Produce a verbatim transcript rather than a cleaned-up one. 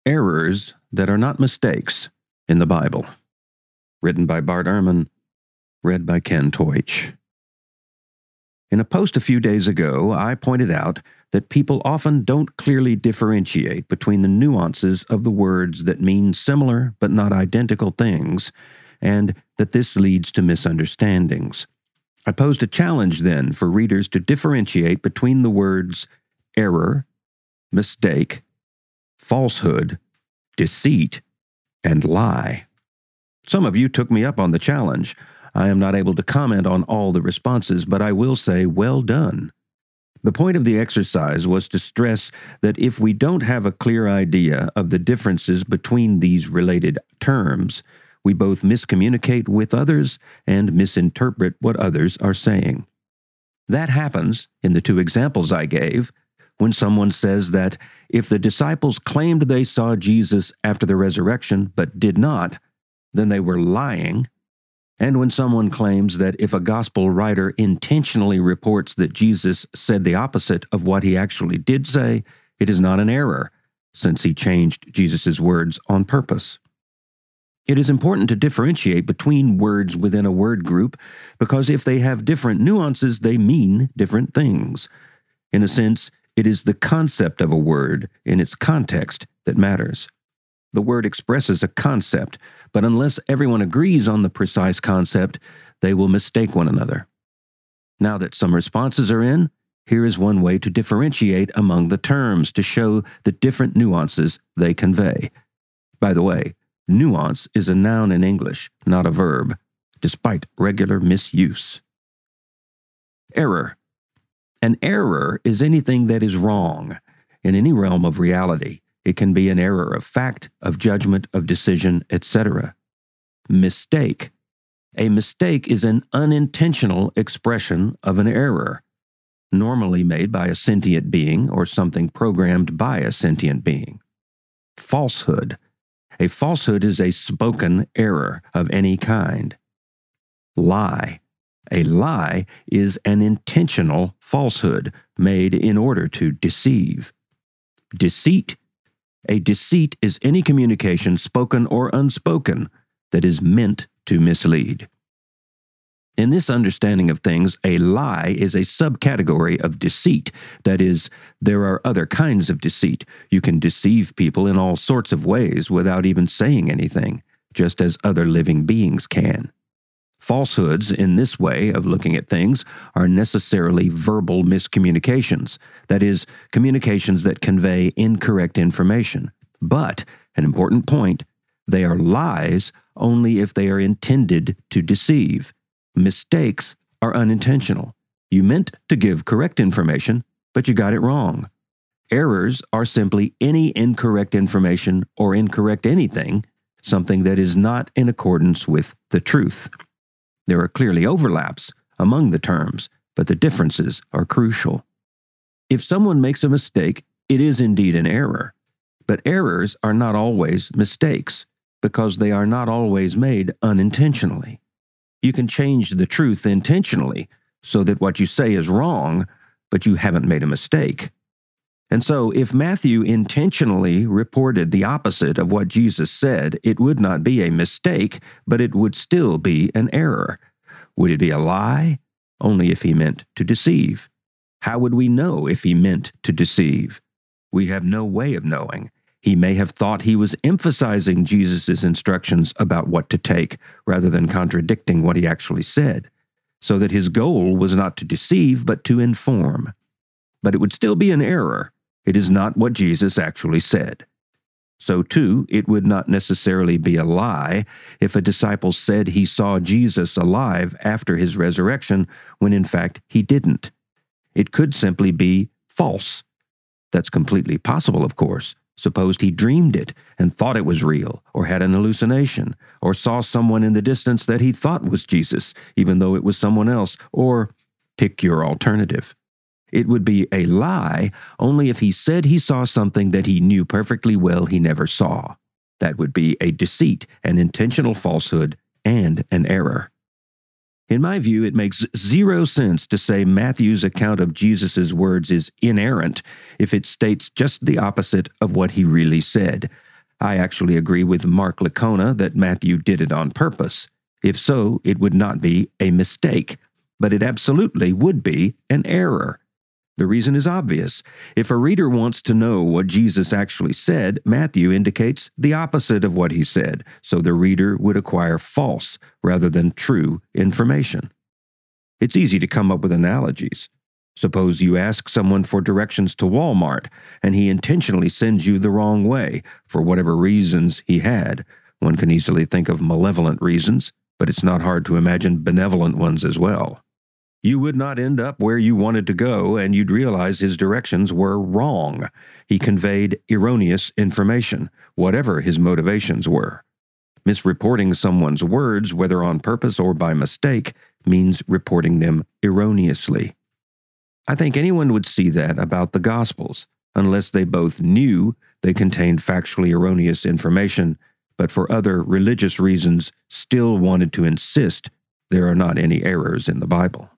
Errors that are not mistakes in the Bible. Written by Bart Ehrman, read by Ken Teutsch. In a post a few days ago, I pointed out that people often don't clearly differentiate between the nuances of the words that mean similar but not identical things, and that this leads to misunderstandings. I posed a challenge then for readers to differentiate between the words error, mistake, falsehood, deceit, and lie. Some of you took me up on the challenge. I am not able to comment on all the responses, but I will say well done. The point of the exercise was to stress that if we don't have a clear idea of the differences between these related terms, we both miscommunicate with others and misinterpret what others are saying. That happens, in the two examples I gave, when someone says that if the disciples claimed they saw Jesus after the resurrection but did not, then they were lying, and when someone claims that if a gospel writer intentionally reports that Jesus said the opposite of what he actually did say, it is not an error, since he changed Jesus' words on purpose. It is important to differentiate between words within a word group because if they have different nuances, they mean different things. In a sense, it is the concept of a word in its context that matters. The word expresses a concept, but unless everyone agrees on the precise concept, they will mistake one another. Now that some responses are in, here is one way to differentiate among the terms to show the different nuances they convey. By the way, nuance is a noun in English, not a verb, despite regular misuse. Error. An error is anything that is wrong in any realm of reality. It can be an error of fact, of judgment, of decision, et cetera. Mistake. A mistake is an unintentional expression of an error, normally made by a sentient being or something programmed by a sentient being. Falsehood. A falsehood is a spoken error of any kind. Lie. A lie is an intentional falsehood made in order to deceive. Deceit. A deceit is any communication, spoken or unspoken, that is meant to mislead. In this understanding of things, a lie is a subcategory of deceit. That is, there are other kinds of deceit. You can deceive people in all sorts of ways without even saying anything, just as other living beings can. Falsehoods, in this way of looking at things, are necessarily verbal miscommunications, that is, communications that convey incorrect information. But, an important point, they are lies only if they are intended to deceive. Mistakes are unintentional. You meant to give correct information, but you got it wrong. Errors are simply any incorrect information or incorrect anything, something that is not in accordance with the truth. There are clearly overlaps among the terms, but the differences are crucial. If someone makes a mistake, it is indeed an error. But errors are not always mistakes, because they are not always made unintentionally. You can change the truth intentionally, so that what you say is wrong, but you haven't made a mistake. And so, if Matthew intentionally reported the opposite of what Jesus said, it would not be a mistake, but it would still be an error. Would it be a lie? Only if he meant to deceive. How would we know if he meant to deceive? We have no way of knowing. He may have thought he was emphasizing Jesus' instructions about what to take, rather than contradicting what he actually said, so that his goal was not to deceive, but to inform. But it would still be an error. It is not what Jesus actually said. So, too, it would not necessarily be a lie if a disciple said he saw Jesus alive after his resurrection, when in fact he didn't. It could simply be false. That's completely possible, of course. Suppose he dreamed it and thought it was real, or had an hallucination, or saw someone in the distance that he thought was Jesus, even though it was someone else, or pick your alternative. It would be a lie only if he said he saw something that he knew perfectly well he never saw. That would be a deceit, an intentional falsehood, and an error. In my view, it makes zero sense to say Matthew's account of Jesus' words is inerrant if it states just the opposite of what he really said. I actually agree with Mark Licona that Matthew did it on purpose. If so, it would not be a mistake, but it absolutely would be an error. The reason is obvious. If a reader wants to know what Jesus actually said, Matthew indicates the opposite of what he said, so the reader would acquire false rather than true information. It's easy to come up with analogies. Suppose you ask someone for directions to Walmart, and he intentionally sends you the wrong way, for whatever reasons he had. One can easily think of malevolent reasons, but it's not hard to imagine benevolent ones as well. You would not end up where you wanted to go, and you'd realize his directions were wrong. He conveyed erroneous information, whatever his motivations were. Misreporting someone's words, whether on purpose or by mistake, means reporting them erroneously. I think anyone would see that about the Gospels, unless they both knew they contained factually erroneous information, but for other religious reasons still wanted to insist there are not any errors in the Bible.